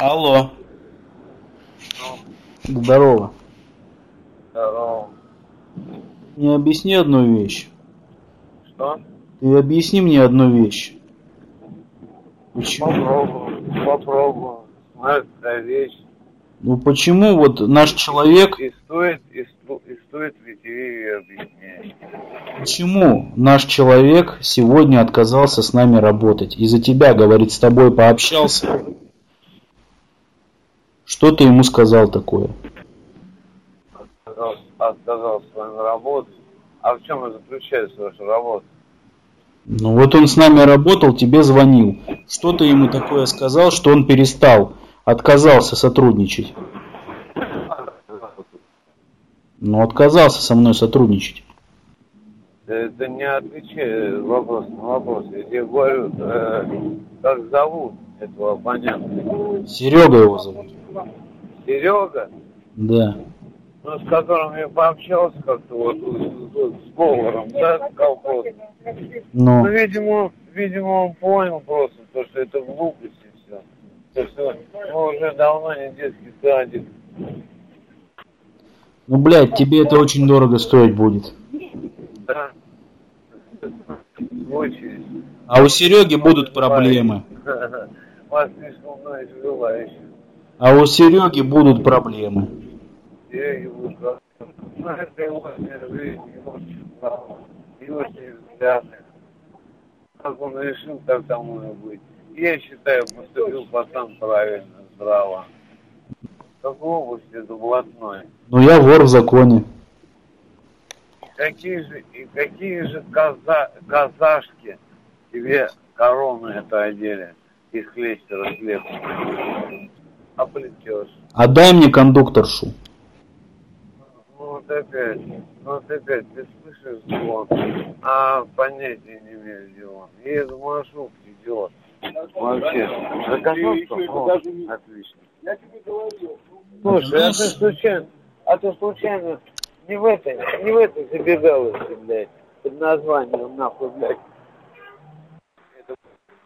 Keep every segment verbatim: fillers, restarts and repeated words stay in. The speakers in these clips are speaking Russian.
Алло. Ну, Здорово. здорово. Мне объясни одну вещь. Что? Ты объясни мне одну вещь. Почему? Попробую, попробую. Знаешь, такая вещь. Ну почему вот наш человек... И стоит, и, сто, и стоит ли тебе ее объяснять? Почему наш человек сегодня отказался с нами работать? Из-за тебя, говорит, с тобой пообщался. Что ты ему сказал такое? Отказался, отказался с вами работать. А в чем заключается ваша работа? Ну вот он с нами работал, тебе звонил. Что ты ему такое сказал, что он перестал, отказался сотрудничать? Ну отказался со мной сотрудничать. Это не отвечай вопрос на вопрос. Я тебе говорю, э, как зовут этого абонента? Серега его зовут. Серега? Да. Ну, с которым я пообщался как-то вот, вот с поваром, да, колхоз. Но. Ну, видимо, видимо, он понял просто, то, что это глупость и все. То, что мы уже давно не детский садик. Ну, блядь, тебе это очень дорого стоить будет. Да. Очередь. А у Сереги будут проблемы. У вас слишком много желающих. А у Сереги будут проблемы. Сереги будут проблемы. Ну, это его жизнь, его чувства, его взгляды. Как он решил, так тому и быть. Я считаю, поступил пацан правильно, здраво. В какой области это блатной? Ну, я вор в законе. Какие же, и какие же каза, казашки тебе короны это одели из клейстера хлеба? А плетешь? Отдай мне кондукторшу. Ну вот опять, ну вот опять, ты слышишь звон, а понятия не имею, где он. Еду в маршрутке, идиот. Вообще. Заказал? Отлично. Я тебе говорил. Слушай, а ты случайно, а ты случайно не в этой, не в этой забегаловке, блядь, под названием, нахуй, блядь. Это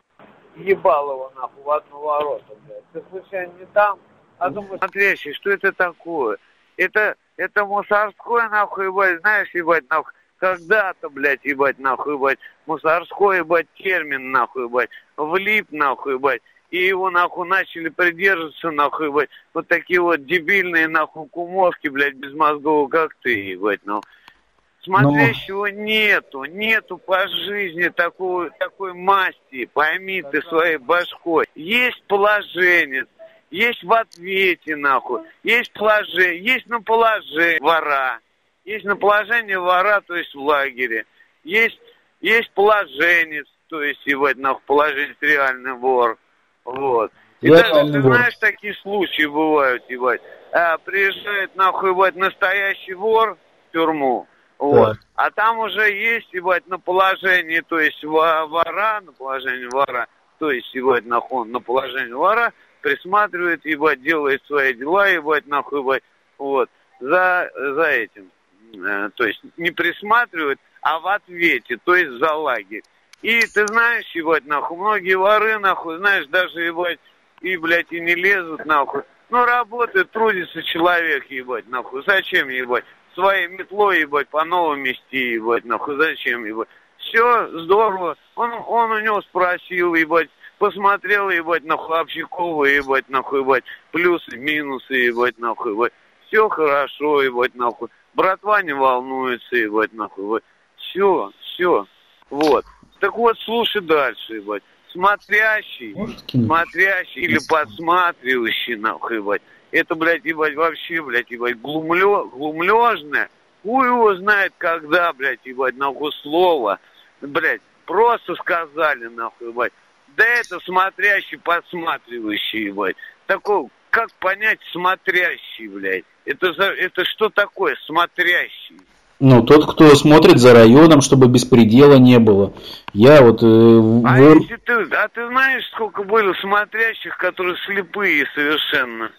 ебал его, нахуй, в одну ворота, блядь. Ты случайно не там? А думаю, смотрящий, что это такое? Это, это мусорское, нахуй, ебать, знаешь, ебать, нахуй, когда-то, блядь, ебать, нахуй, ебать, мусорской, ебать, термин, нахуй, ебать, влип, нахуй, ебать, и его, нахуй, начали придерживаться, нахуй, ебать, вот такие вот дебильные, нахуй, кумовки, блядь, без мозгов, как ты, ебать, ну. Смотрящего Но... нету, нету по жизни такой, такой масти, пойми ты своей башкой. Есть положение, есть в ответе, нахуй, есть положение, есть на положение вора, есть на положение вора, то есть в лагере, есть, есть положение, то есть, ебать, нахуй, положение реальный вор, вот. И Я даже, ты вор. знаешь, такие случаи бывают, ебать, а, приезжает, нахуй, ебать, настоящий вор в тюрьму, вот, Так. а там уже есть, ебать, на положении, то есть вора, на положении вора, то есть, ебать, нахуй, на положении вора, присматривает, ебать, делает свои дела, ебать, нахуй, ебать, вот, за, за этим, э, то есть не присматривает, а в ответе, то есть за лагерь. И ты знаешь, ебать, нахуй, многие воры, нахуй, знаешь, даже, ебать, и, блядь, и не лезут, нахуй, ну, работает, трудится человек, ебать, нахуй, зачем, ебать, своей метлой, ебать, по новым мести, ебать, нахуй, зачем, ебать, все здорово, он, он у него спросил, ебать, посмотрел, ебать, нахуй, общаково, ебать, нахуй, ебать, плюсы, минусы, ебать, нахуй, ебать. Все хорошо, ебать, нахуй. Братва не волнуется, ебать, нахуй, ебать. Все, все. Вот. Так вот, слушай дальше, ебать. Смотрящий, смотрящий или подсматривающий, нахуй, ебать. Это, блядь, ебать, вообще, блядь, ебать, глумлё, глумлёжное. Хуй его знает, когда, блядь, ебать, нахуй, слово. Блядь, просто сказали, нахуй, ебать. Да это смотрящий, подсматривающий, ебать. Такой, как понять смотрящий, блядь? Это, за, это что такое смотрящий? Ну, тот, кто смотрит за районом, чтобы беспредела не было. Я вот... Э, а, вор... если ты, а ты знаешь, сколько было смотрящих, которые слепые совершенно?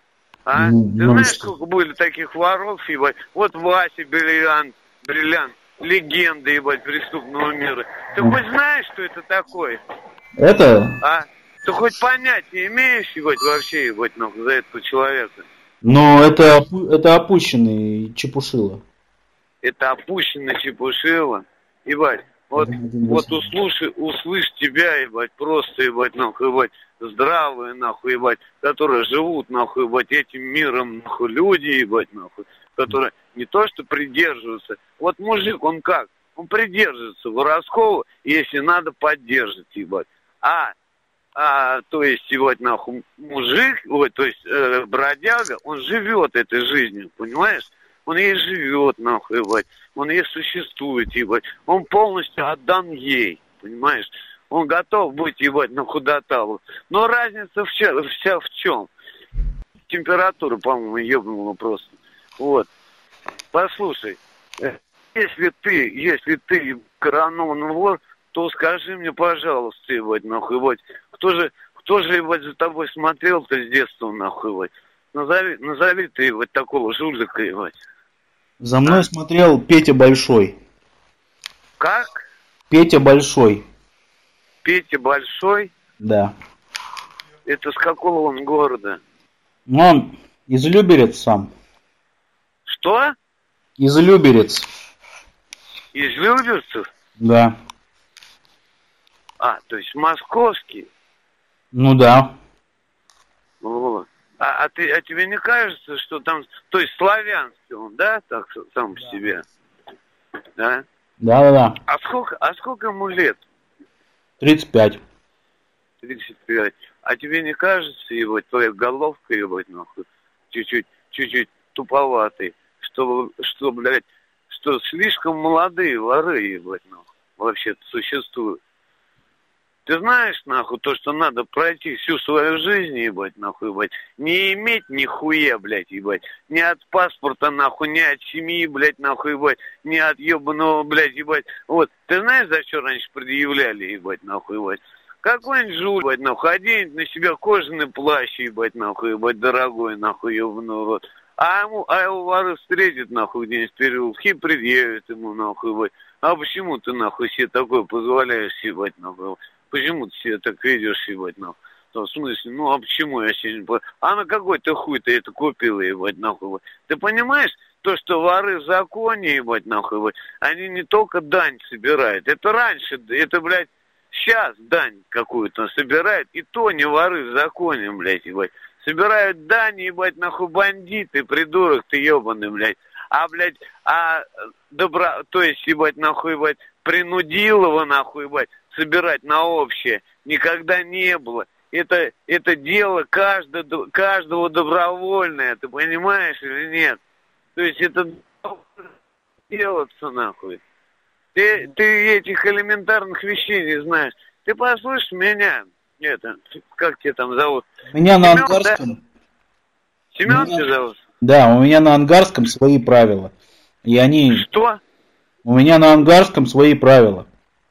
А? Ну, ты знаешь, что? сколько были таких воров, ебать? Вот Вася Бриллиант, Бриллиант, легенда, ебать, преступного мира. Ты хоть знаешь, что это такое? Это? А? Ты хоть понятия имеешь, ебать, вообще, ебать, нахуй, за этого человека? Но это, это опущенный чепушило. Это опущенный чепушило. Ебать, вот, вот услышь, услышь тебя, ебать, просто, ебать, нахуй, ебать, здравые, нахуй, ебать, которые живут, нахуй, ебать, этим миром, нахуй, люди, ебать, нахуй, которые не то что придерживаются. Вот мужик, он как? Он придерживается воровского, если надо, поддержит, ебать. А, а то есть, ебать, нахуй, мужик, ой, то есть, э, бродяга, он живет этой жизнью, понимаешь? Он ей живет, нахуй, ебать. Он ей существует, ебать. Он полностью отдан ей, понимаешь? Он готов быть, ебать, на худотаву. Но разница вся, вся в чем? Температура, по-моему, ебнула просто. Вот. Послушай, если ты, если ты коронованный вор, то скажи мне, пожалуйста, ебать, нахуй, ебать. Кто же, кто же, ебать, за тобой смотрел-то с детства, нахуй, ебать? Назови, назови ты, ебать, такого жулика, ебать. За мной а? смотрел Петя Большой. Как? Петя Большой. Петя Большой? Да. Это с какого он города? Ну, он из Люберец сам. Что? Из Люберец. Из Люберцев? Да. А, то есть московский? Ну да. Вот. А, а, ты, а тебе не кажется, что там, то есть славянский он, да, так сам по себе? Да? Да, да, да. А сколько, а сколько ему лет? тридцать пять. тридцать пять. А тебе не кажется, его твоя головка, ебать, нахуй, чуть-чуть, чуть-чуть туповатый, что, что, блядь, что слишком молодые воры, ебать, нахуй, вообще-то существуют. Ты знаешь, нахуй, то, что надо пройти всю свою жизнь, ебать, нахуй, ебать, не иметь нихуя, блядь, ебать, ни от паспорта, нахуй, ни от семьи, блядь, нахуй, ебать, ни от ебаного, блядь, ебать. Вот, ты знаешь, за что раньше предъявляли, ебать, нахуй, ебать? Какой-нибудь жуль, ебать, нахуй, оденет на себя кожаный плащ, ебать, нахуй, ебать, дорогой, нахуй, ебаный рот. А ему, а его воры встретят, нахуй, где-нибудь в переулке и предъявят ему, нахуй, ебать. А почему ты, нахуй, себе такое позволяешь, ебать, нахуй? Почему ты себя так ведешь, ебать, нахуй? В смысле, ну а почему я себе не понимаю? А на какой ты хуй ты это купила, ебать, нахуй, ебать? Ты понимаешь, то, что воры в законе, ебать, нахуй, ебать, они не только дань собирают. Это раньше, это, блядь, сейчас дань какую-то собирают, и то не воры в законе, блядь, ебать. Собирают дань, ебать, нахуй, бандиты, придурок ты ебаный, блядь. А, блядь, а добро, то есть, ебать, нахуй, ебать, принудил его, нахуй, ебать, собирать на общее никогда не было. Это, это дело каждого, каждого добровольное, ты понимаешь или нет? То есть это делаться, нахуй. Ты, ты этих элементарных вещей не знаешь. Ты послушай меня, это, как тебя там зовут? Меня на Ангарском. Да? Семен тебя зовут? Да, у меня на Ангарском свои правила. И они... Что? У меня на Ангарском свои правила.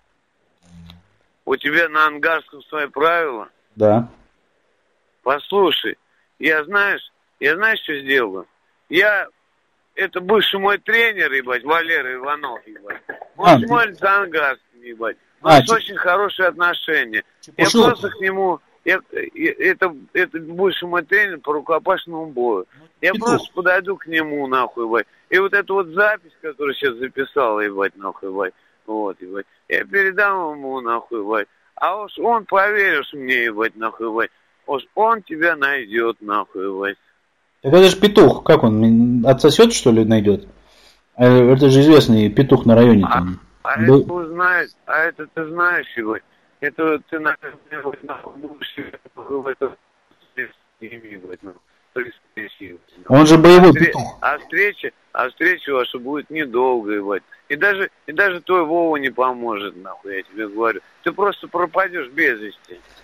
У тебя на Ангарском свои правила? Да. Послушай, я знаешь, я знаешь, что сделал? Я, это бывший мой тренер, ебать, Валера Иванов, ебать. Он а, смотрит за Ангарским, ебать. У нас а, очень хорошие отношения. Я просто к нему, я, это, это бывший мой тренер по рукопашному бою. Я Петух. Просто подойду к нему, нахуй, ебать. И вот эту вот запись, которую сейчас записал, ебать, нахуй, ебать. Вот, ебать. Я передам ему, нахуй, ебать. А уж он, поверишь мне, ебать, нахуй, ебать. Уж он тебя найдет, нахуй, ебать. Так это же петух. Как он? Отсосет, что ли, найдет? Это же известный петух на районе. А, там. а Был... это узнает, а это ты знаешь, ебать. Это ты, наверное, нахуй, будешь, ебать, ебать, нахуй. Он же боевой а встр... петух. А встреча, а встреча ваша будет недолгой, ебать. И даже, и даже твой Вова не поможет, нахуй, я тебе говорю. Ты просто пропадешь без вести.